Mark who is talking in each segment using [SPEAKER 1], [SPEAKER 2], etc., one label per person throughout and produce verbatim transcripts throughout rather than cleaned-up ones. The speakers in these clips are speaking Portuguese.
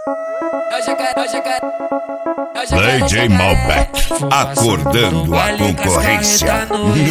[SPEAKER 1] D J Malbec, acordando a concorrência.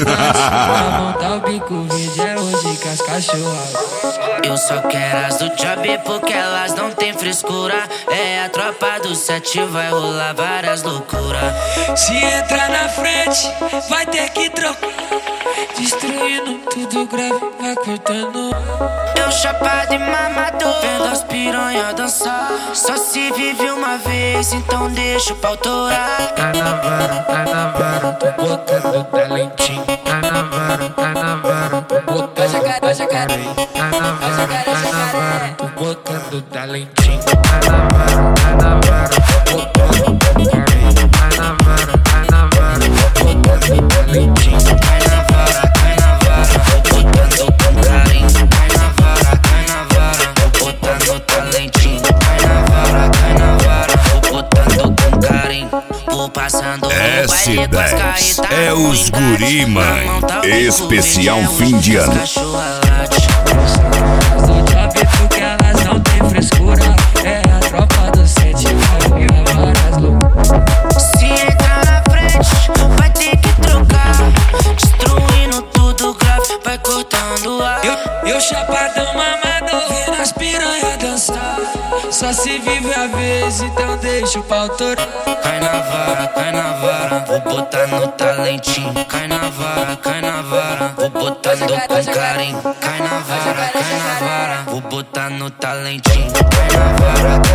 [SPEAKER 2] Eu só quero as do job porque elas não tem frescura. É a tropa do sete, vai rolar várias loucuras.
[SPEAKER 3] Se entrar na frente, vai ter que trocar. Destruindo tudo grave, vai cortando.
[SPEAKER 2] Eu chapado e mamado, vendo as piranha dançar. Só se vive uma vez, então deixa o pau torar.
[SPEAKER 3] Tá na vara, tá na vara, tô botando talentinho. Tá na vara, tá na vara, tô botando carinho. Tá na vara, tá na vara, tô botando talentinho. Tá na vara, tá na vara, tô botando carinho. Tá na vara, tá na vara, tô botando talentinho.
[SPEAKER 2] Cai na vara, cai na vara, tô botando com carinho. Cai na vara, cai na vara, tô botando talentinho. Cai na vara, cai na vara, tô botando com carinho. Vou passando
[SPEAKER 1] S dez é os guri, mãe. Especial fim de ano.
[SPEAKER 3] Porque elas não tem frescura. É a tropa do sete, vai virar várias loucuras.
[SPEAKER 2] Se entrar na frente, vai ter que trocar. Destruindo tudo grave, vai cortando ar.
[SPEAKER 3] Eu, eu chapadão mamador, vendo as piranha dançar. Só se vive a vez, então deixa o pau torar.
[SPEAKER 2] Cai na vara, cai na vara, vou botar no talentinho. Cai na vara, cai na vara, vou botando com carinho. Cai na vara, cai na vara, vou botar no talentinho. Cai na vara,